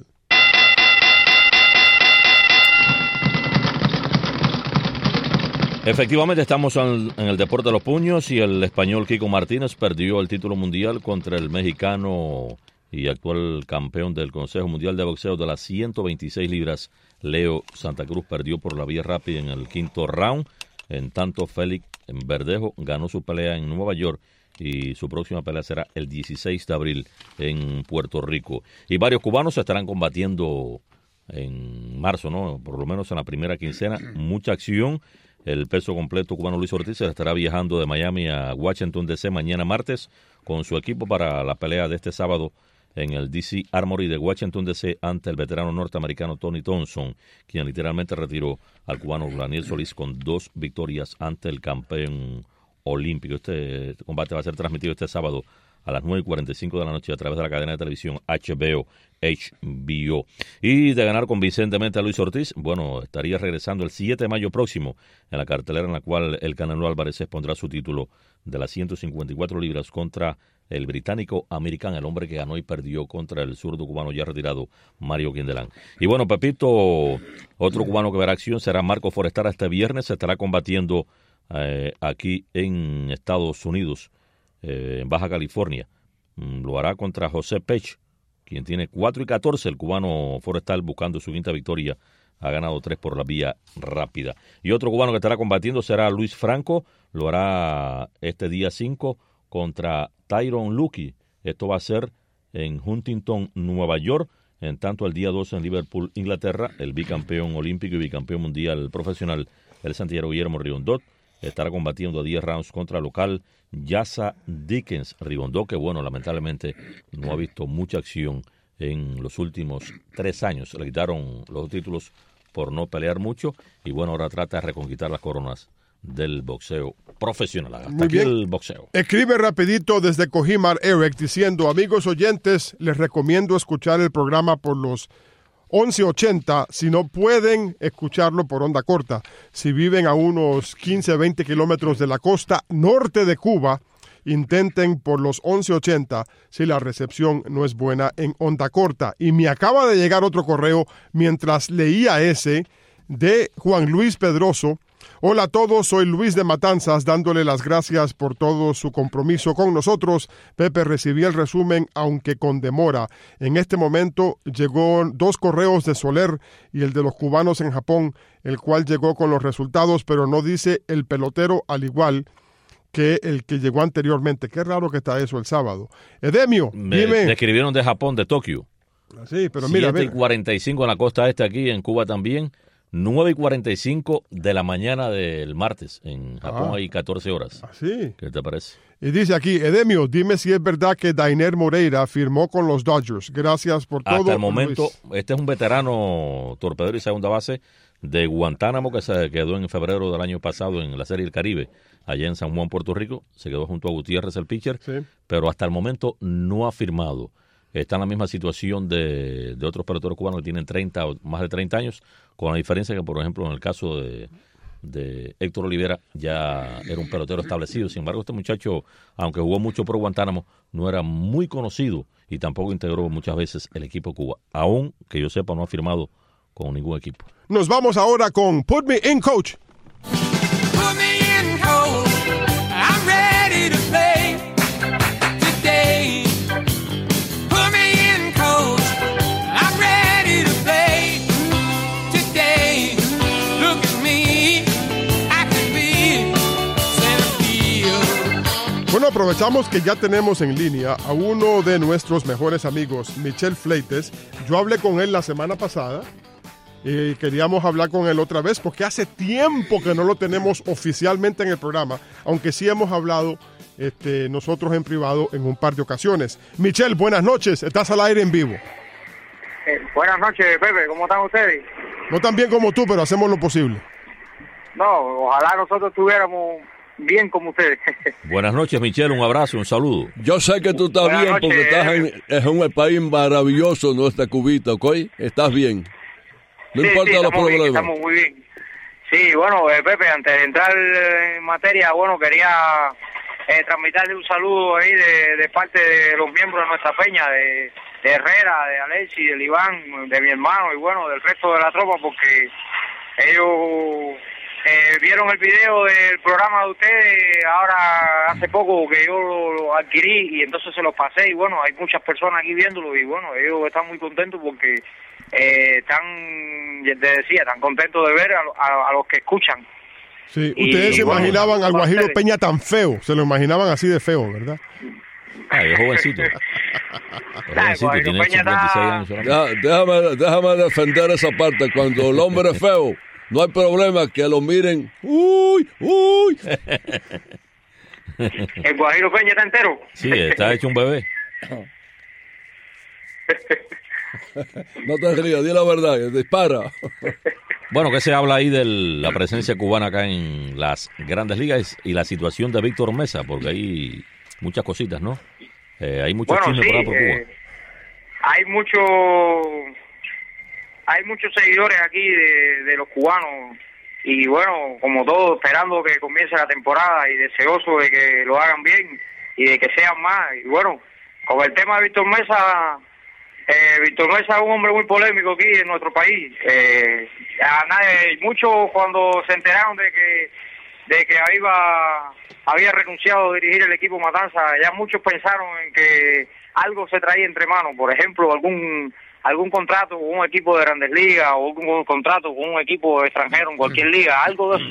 Efectivamente, estamos en el deporte de los puños y el español Kiko Martínez perdió el título mundial contra el mexicano y actual campeón del Consejo Mundial de Boxeo de las 126 libras, Leo Santa Cruz. Perdió por la vía rápida en el 5º round. En tanto, Félix Verdejo ganó su pelea en Nueva York y su próxima pelea será el 16 de abril en Puerto Rico. Y varios cubanos se estarán combatiendo en marzo, ¿no? Por lo menos en la primera quincena. Mucha acción. El peso completo cubano Luis Ortiz estará viajando de Miami a Washington, D.C. mañana martes con su equipo para la pelea de este sábado en el D.C. Armory de Washington, D.C. ante el veterano norteamericano Tony Thompson, quien literalmente retiró al cubano Daniel Solís con 2 victorias ante el campeón olímpico. Este combate va a ser transmitido este sábado a las 9:45 de la noche a través de la cadena de televisión HBO. Y de ganar convincentemente a Luis Ortiz, bueno, estaría regresando el 7 de mayo próximo en la cartelera en la cual el Canelo Álvarez expondrá su título de las 154 libras contra el británico American, el hombre que ganó y perdió contra el zurdo cubano ya retirado Mario Quindelán. Y bueno, Pepito, otro cubano que verá acción será Marco Forestara este viernes. Se estará combatiendo aquí en Estados Unidos, en Baja California. Lo hará contra José Pech, quien tiene 4-14, el cubano Forestal buscando su 5ª victoria, ha ganado 3 por la vía rápida. Y otro cubano que estará combatiendo será Luis Franco, lo hará este día 5 contra Tyron Lucky. Esto va a ser en Huntington, Nueva York, En tanto, el día 12 en Liverpool, Inglaterra, el bicampeón olímpico y bicampeón mundial profesional, el santillero Guillermo Rigondot, estará combatiendo a 10 rounds contra el local Yasa Dickens. Rigondot, que bueno, lamentablemente no ha visto mucha acción en los últimos 3 años. Le quitaron los títulos por no pelear mucho y bueno, ahora trata de reconquistar las coronas del boxeo profesional. Hasta Muy aquí bien. el boxeo. Escribe rapidito desde Cojimar Eric diciendo: amigos oyentes, les recomiendo escuchar el programa por los 1180 si no pueden escucharlo por onda corta. Si viven a unos 15-20 kilómetros de la costa norte de Cuba, intenten por los 1180 si la recepción no es buena en onda corta. Y me acaba de llegar otro correo mientras leía ese de Juan Luis Pedroso. Hola a todos, soy Luis de Matanzas, dándole las gracias por todo su compromiso con nosotros. Pepe, recibí el resumen, aunque con demora. En este momento llegó 2 correos de Soler y el de los cubanos en Japón, el cual llegó con los resultados, pero no dice el pelotero, al igual que el que llegó anteriormente. Qué raro que está eso el sábado. Edemio, dime. Me escribieron de Japón, de Tokio. Sí, pero mira, 7:45 en la costa este, aquí en Cuba también. 9:45 de la mañana del martes. En Japón hay 14 horas. ¿Sí? ¿Qué te parece? Y dice aquí, Edemio, dime si es verdad que Dainer Moreira firmó con los Dodgers. Gracias por todo. Hasta el momento, Luis. este es un veterano torpedero y segunda base de Guantánamo que se quedó en febrero del año pasado en la Serie del Caribe, allá en San Juan, Puerto Rico. Se quedó junto a Gutiérrez, el pitcher, Sí. pero hasta el momento no ha firmado. Está en la misma situación de otros peloteros cubanos que tienen 30 o más de 30 años, con la diferencia que, por ejemplo, en el caso de Héctor Olivera, ya era un pelotero establecido. Sin embargo, este muchacho, aunque jugó mucho por Guantánamo, no era muy conocido y tampoco integró muchas veces el equipo Cuba. Aún, que yo sepa, no ha firmado con ningún equipo. Nos vamos ahora con Put Me In, Coach. Put me in, coach. I'm ready to play today. Put me in, coach. I'm ready to play today. Look at me. I can be center field. Bueno, aprovechamos que ya tenemos en línea a uno de nuestros mejores amigos, Michel Fleites. Yo hablé con él la semana pasada y queríamos hablar con él otra vez porque hace tiempo que no lo tenemos oficialmente en el programa, aunque sí hemos hablado nosotros en privado en un par de ocasiones. Michel, buenas noches, estás al aire en vivo. Buenas noches, Pepe, ¿cómo están ustedes? No tan bien como tú, pero hacemos lo posible. No, ojalá nosotros estuviéramos bien como ustedes. Buenas noches, Michelle, un abrazo, un saludo. Yo sé que tú estás Buenas bien noches, porque estás en un país maravilloso, nuestra Cubita, ¿ok? Estás bien. No Sí, importa sí, los estamos bien, problemas. estamos muy bien. Sí, bueno, Pepe, antes de entrar en materia, bueno, quería transmitirle un saludo ahí de parte de los miembros de nuestra peña, de Herrera, de Alexi, del Iván, de mi hermano y bueno, del resto de la tropa, porque ellos vieron el video del programa de ustedes ahora hace poco que yo lo adquirí y entonces se los pasé y bueno, hay muchas personas aquí viéndolo y bueno, ellos están muy contentos porque están, te decía, tan contentos de ver a los que escuchan. Sí, Y, ustedes se bueno, imaginaban al Guajiro ustedes. Peña tan feo, se lo imaginaban así de feo, ¿verdad? Ay, es jovencito. Es jovencito, Guajiro tiene Peña 56 está- años solamente. Déjame defender esa parte. Cuando el hombre es feo, no hay problema que lo miren. ¡Uy! ¡Uy! El Guajiro Peña está entero. Sí, está hecho un bebé. No te rías, di la verdad, dispara. Bueno, ¿qué se habla ahí de la presencia cubana acá en las grandes ligas y la situación de Víctor Mesa? Porque hay muchas cositas, ¿no? Hay muchos chismes por ahí por Cuba. Hay muchos seguidores aquí de los cubanos y bueno, como todos, esperando que comience la temporada y deseoso de que lo hagan bien y de que sean más. Y bueno, con el tema de Víctor Mesa es un hombre muy polémico aquí en nuestro país. Muchos cuando se enteraron de que había renunciado a dirigir el equipo Matanza, ya muchos pensaron en que algo se traía entre manos, por ejemplo, algún contrato con un equipo de Grandes Ligas o algún contrato con un equipo extranjero en cualquier liga, algo de eso.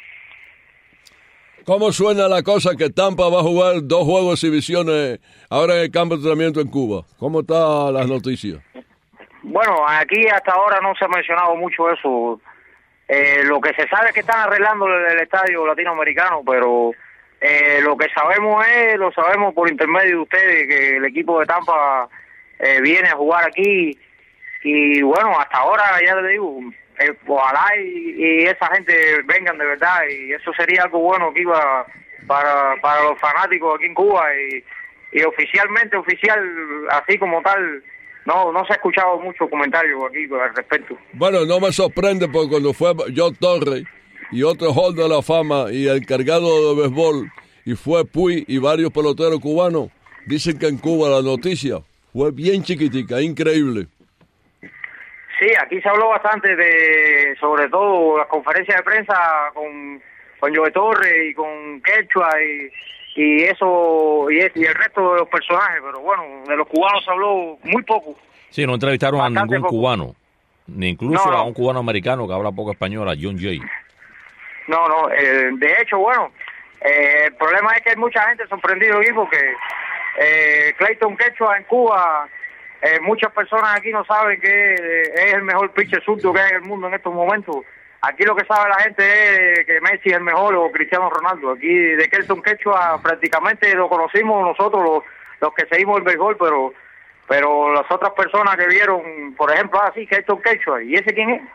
¿Cómo suena la cosa que Tampa va a jugar 2 juegos de exhibiciones ahora en el campo de entrenamiento en Cuba? ¿Cómo están las noticias? Bueno, aquí hasta ahora no se ha mencionado mucho eso. Lo que se sabe es que están arreglando el estadio latinoamericano, pero lo que sabemos lo sabemos por intermedio de ustedes, que el equipo de Tampa viene a jugar aquí, y bueno, hasta ahora ya les digo, ojalá y esa gente vengan de verdad, y eso sería algo bueno aquí para los fanáticos aquí en Cuba, y oficialmente, así como tal, no se ha escuchado mucho comentario aquí al respecto. Bueno, no me sorprende porque cuando fue John Torres y otro Hall de la Fama y el encargado de béisbol, y fue Puy y varios peloteros cubanos, dicen que en Cuba la noticia fue bien chiquitica, increíble. Sí, aquí se habló bastante sobre todo las conferencias de prensa con Joe Torres y con Quechua y eso y el resto de los personajes, pero bueno, de los cubanos se habló muy poco. Sí, no entrevistaron a ningún poco. cubano, ni incluso No. a un cubano americano que habla poco español, a John Jay. No, de hecho, bueno, el problema es que hay mucha gente sorprendida aquí porque Clayton Quechua en Cuba, muchas personas aquí no saben que es el mejor pitcher zurdo que hay en el mundo en estos momentos. Aquí lo que sabe la gente es que Messi es el mejor o Cristiano Ronaldo. Aquí de Clayton Quechua prácticamente lo conocimos nosotros los que seguimos el béisbol, pero las otras personas que vieron, por ejemplo, así Clayton Quechua, ¿y ese quién es?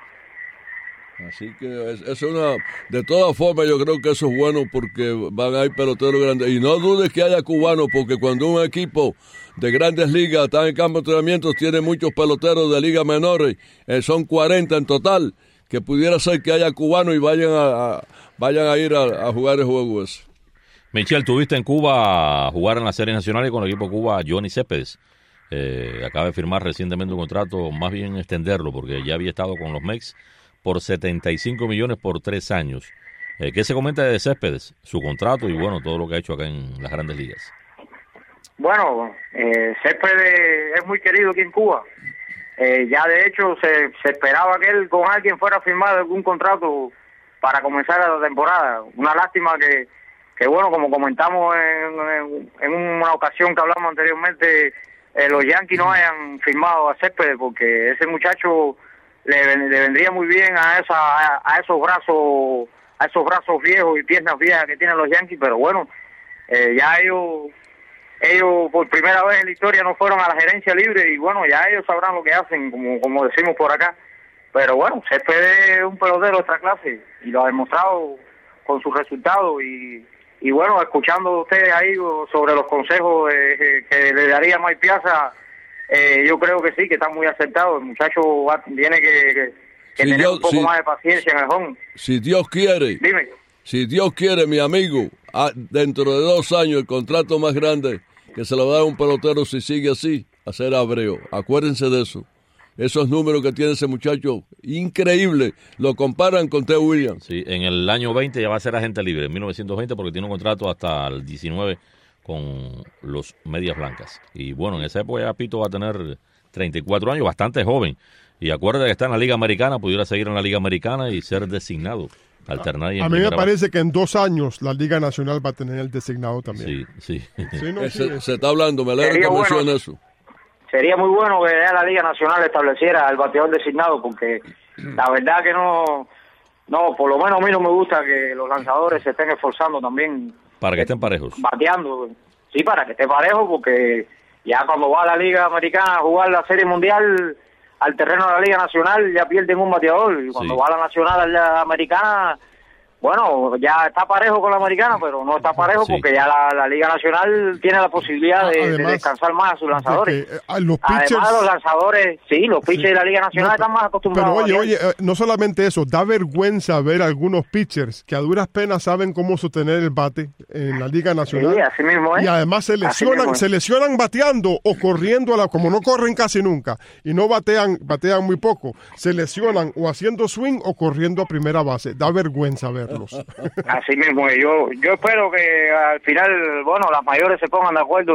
Así que es una... De todas formas, yo creo que eso es bueno porque van a ir peloteros grandes. Y no dudes que haya cubanos, porque cuando un equipo de grandes ligas está en campo de entrenamientos, tiene muchos peloteros de ligas menores, son 40 en total, que pudiera ser que haya cubanos y vayan a ir a jugar el juego ese. Michel, tuviste en Cuba jugar en las series nacionales con el equipo de Cuba, Johnny Céspedes. Acaba de firmar recientemente un contrato, más bien extenderlo, porque ya había estado con los Mex por 75 millones por 3 años. ¿Qué se comenta de Céspedes? Su contrato y, bueno, todo lo que ha hecho acá en las grandes ligas. Bueno, Céspedes es muy querido aquí en Cuba. Ya de hecho se esperaba que él con alguien fuera a firmar algún contrato para comenzar la temporada. Una lástima que bueno, como comentamos en una ocasión que hablamos anteriormente, los Yankees no hayan firmado a Céspedes, porque ese muchacho le vendría muy bien a esos brazos viejos y piernas viejas que tienen los Yankees, pero bueno, ya ellos por primera vez en la historia no fueron a la gerencia libre y bueno, ya ellos sabrán lo que hacen, como decimos por acá. Pero bueno, Céspedes es un pelotero de otra clase y lo ha demostrado con sus resultados y bueno, escuchando ustedes ahí sobre los consejos que le daría Mike Piazza, yo creo que sí, que está muy acertado. El muchacho tiene que tener un poco más de paciencia en el home. Si Dios quiere, Dime. Si Dios quiere, mi amigo, dentro de 2 años el contrato más grande que se lo va a dar un pelotero si sigue así, a ser Abreu. Acuérdense de eso. Esos números que tiene ese muchacho, increíble. Lo comparan con Ted Williams. Sí, en el año 20 ya va a ser agente libre, en 1920, porque tiene un contrato hasta el 19 con los Medias Blancas. Y bueno, en esa época ya Pito va a tener 34 años, bastante joven. Y acuérdate que está en la Liga Americana, pudiera seguir en la Liga Americana y ser designado. Alternar y a mí me parece que en 2 años la Liga Nacional va a tener el designado también. Sí. Sí, no, se está hablando, me alegra que mencione eso. Sería muy bueno que ya la Liga Nacional estableciera el bateador designado, porque la verdad que no, por lo menos a mí no me gusta que los lanzadores se estén esforzando también. Para que estén parejos. Bateando, sí, para que esté parejo, porque ya cuando va a la Liga Americana a jugar la Serie Mundial al terreno de la Liga Nacional ya pierden un bateador, y cuando va a la Nacional, a la Americana, bueno, ya está parejo con la Americana, pero no está parejo porque ya la Liga Nacional tiene la posibilidad de descansar más a sus lanzadores. Los pitchers, además, los lanzadores, los pitchers de la Liga Nacional están más acostumbrados. Pero oye, no solamente eso, da vergüenza ver algunos pitchers que a duras penas saben cómo sostener el bate en la Liga Nacional. Sí, así mismo es. Y además se lesionan bateando o corriendo, como no corren casi nunca y no batean muy poco, se lesionan o haciendo swing o corriendo a primera base. Da vergüenza ver. Así mismo, yo espero que al final, bueno, las mayores se pongan de acuerdo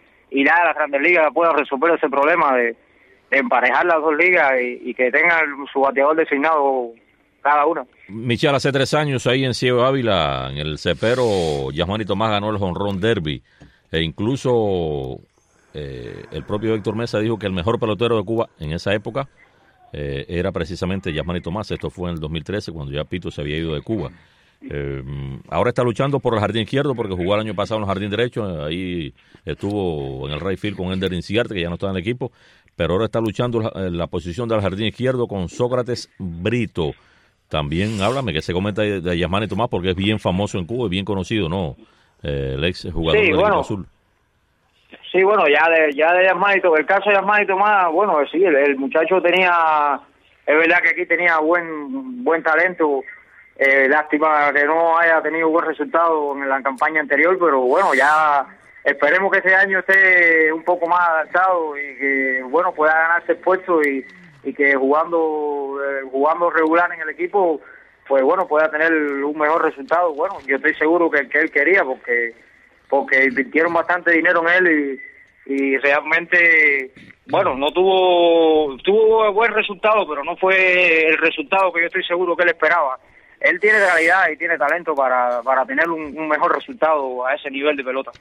y nada, las grandes ligas puedan resolver ese problema de emparejar las 2 ligas y que tengan su bateador designado cada una. Michel, hace 3 años ahí en Ciego Ávila, en el Cepero, Yasmani Tomás ganó el Home Run Derby e incluso el propio Héctor Mesa dijo que el mejor pelotero de Cuba en esa época era precisamente Yasmani Tomás. Esto fue en el 2013, cuando ya Pito se había ido de Cuba. Ahora está luchando por el jardín izquierdo porque jugó el año pasado en el jardín derecho. Ahí estuvo en el right field con Ender Inciarte, que ya no está en el equipo, pero ahora está luchando en la posición del jardín izquierdo con Sócrates Brito. También háblame, que se comenta de Yasmani Tomás, porque es bien famoso en Cuba y bien conocido, ¿no? El ex jugador del equipo azul. Sí, bueno, ya de Yasmani, el caso de Yasmani Tomás, bueno, sí, el muchacho tenía, es verdad que aquí tenía buen talento. Lástima que no haya tenido buen resultado en la campaña anterior, pero bueno, ya esperemos que este año esté un poco más adaptado y que, bueno, pueda ganarse el puesto y que jugando regular en el equipo, pues bueno, pueda tener un mejor resultado. Bueno, yo estoy seguro que él quería, porque invirtieron bastante dinero en él y realmente, bueno, no tuvo buen resultado, pero no fue el resultado que yo estoy seguro que él esperaba. Él tiene calidad y tiene talento para tener un mejor resultado a ese nivel de pelota.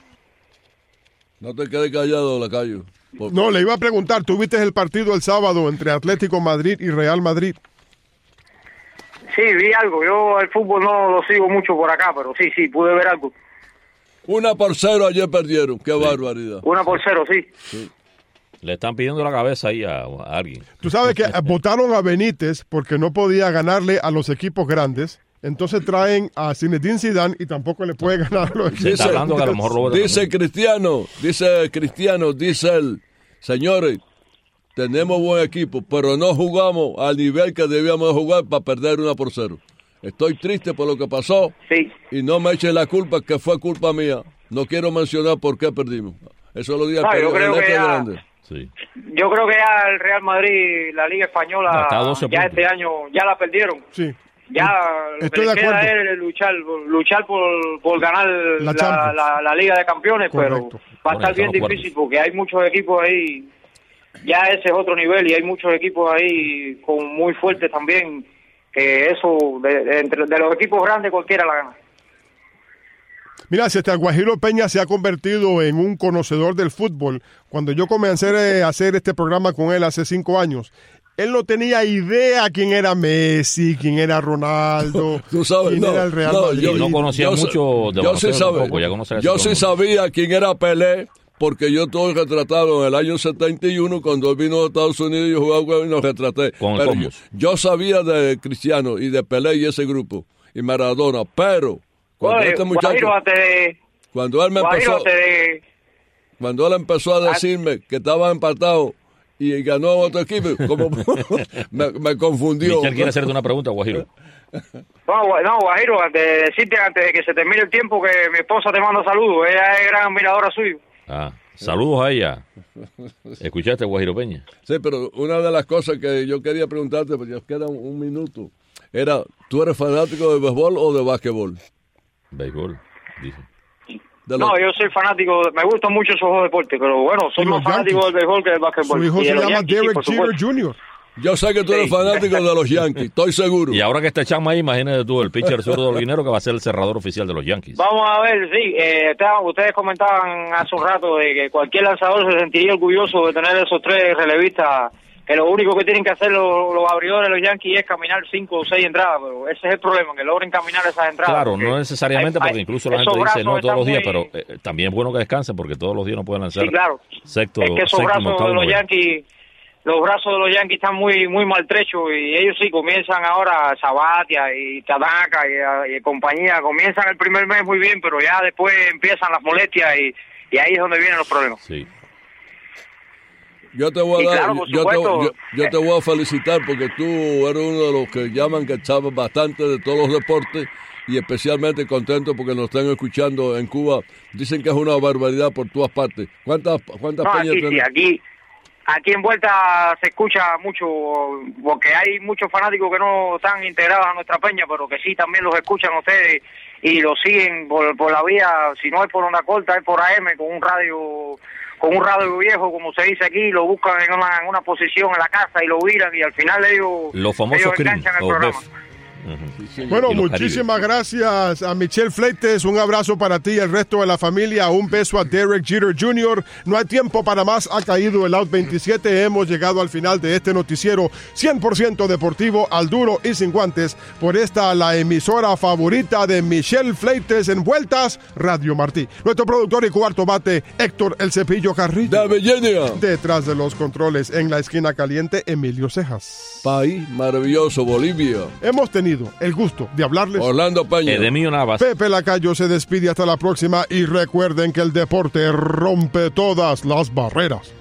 No te quedes callado, Lacayo. No, le iba a preguntar, ¿tú viste el partido el sábado entre Atlético Madrid y Real Madrid? Sí, vi algo. Yo el fútbol no lo sigo mucho por acá, pero sí, pude ver algo. 1-0 ayer perdieron. Qué barbaridad. 1-0, sí. Le están pidiendo la cabeza ahí a alguien. Tú sabes que votaron a Benítez porque no podía ganarle a los equipos grandes. Entonces traen a Zinedine Zidane y tampoco le puede ganar a los equipos. Está hablando que a lo mejor lo dice Cristiano, dice él, señores, tenemos buen equipo, pero no jugamos al nivel que debíamos jugar para perder 1-0. Estoy triste por lo que pasó y no me echen la culpa, que fue culpa mía. No quiero mencionar por qué perdimos. Eso lo digo yo creo que grande. Sí. Yo creo que ya el Real Madrid, la Liga Española, ya este año ya la perdieron. Sí. Ya lo que les queda es luchar por ganar la Liga de Campeones. Correcto. Pero va a estar bien difícil porque hay muchos equipos ahí, ya ese es otro nivel, y hay muchos equipos ahí con muy fuertes también, que eso, de los equipos grandes cualquiera la gana. Mira, si hasta Guajiro Peña se ha convertido en un conocedor del fútbol. Cuando yo comencé a hacer este programa con él hace 5 años, él no tenía idea quién era Messi, quién era Ronaldo, quién era el Real Madrid. Yo no conocía mucho de Yo sí sabía quién era Pelé, porque yo estuve retratado en el año 71, cuando él vino a Estados Unidos y yo jugaba y nos retraté. Pero yo sabía de Cristiano y de Pelé y ese grupo, y Maradona, pero cuando este muchacho, cuando él empezó a decirme que estaba empatado y ganó otro equipo, como me confundió. Michel quiere hacerte una pregunta, Guajiro. No, Guajiro, antes de que se termine el tiempo, que mi esposa te manda saludos. Ella es gran admiradora suyo. Saludos a ella. ¿Escuchaste, Guajiro Peña? Sí, pero una de las cosas que yo quería preguntarte, porque nos queda un minuto, era, ¿tú eres fanático de béisbol o de básquetbol? Béisbol, dice. No, yo soy fanático, me gustan mucho esos dos deportes, pero bueno, soy más fanático del béisbol que del básquetbol. Su hijo se llama Derek Jeter Jr. Yo sé que tú eres fanático de los Yankees, estoy seguro. Y ahora que está Chama ahí, imagínate tú, el pitcher zurdo del dinero que va a ser el cerrador oficial de los Yankees. Vamos a ver, sí, ustedes comentaban hace un rato de que cualquier lanzador se sentiría orgulloso de tener esos 3 relevistas, que lo único que tienen que hacer los abridores de los Yankees es caminar 5 o 6 entradas, pero ese es el problema, que logren caminar esas entradas. Claro, no necesariamente, porque incluso la gente dice no todos los días, pero también es bueno que descansen, porque todos los días no pueden lanzar. Sí, claro. Sexto, es que esos brazos de los Yankees, los brazos de los Yankees están muy maltrechos, y ellos sí comienzan ahora, Sabatia y Tanaka y compañía, comienzan el primer mes muy bien, pero ya después empiezan las molestias y ahí es donde vienen los problemas. Sí. Yo te voy a dar, yo te voy a felicitar porque tú eres uno de los que llaman que sabes bastante de todos los deportes, y especialmente contento porque nos están escuchando en Cuba. Dicen que es una barbaridad por todas partes. ¿Cuántas peñas tenés? Sí, aquí en Vuelta se escucha mucho, porque hay muchos fanáticos que no están integrados a nuestra peña, pero que sí también los escuchan ustedes y los siguen por la vía, si no es por onda corta, es por AM, con un radio viejo, como se dice aquí, lo buscan en una posición en la casa y lo viran, y al final ellos los famosos enganchan el programa. Bueno, Y los muchísimas gracias a Michelle Fleites, un abrazo para ti y el resto de la familia, un beso a Derek Jeter Jr. No hay tiempo para más, ha caído el out 27, hemos llegado al final de este noticiero 100% deportivo al duro y sin guantes, por esta la emisora favorita de Michelle Fleites en Vueltas, Radio Martí. Nuestro productor y cuarto bate, Héctor El Cepillo Carrillo. De Virginia. Detrás de los controles, en la esquina caliente, Emilio Cejas. País maravilloso, Bolivia. Hemos tenido el gusto de hablarles. Orlando Peña. Edemio Navas. Pepe Lacayo se despide hasta la próxima y recuerden que el deporte rompe todas las barreras.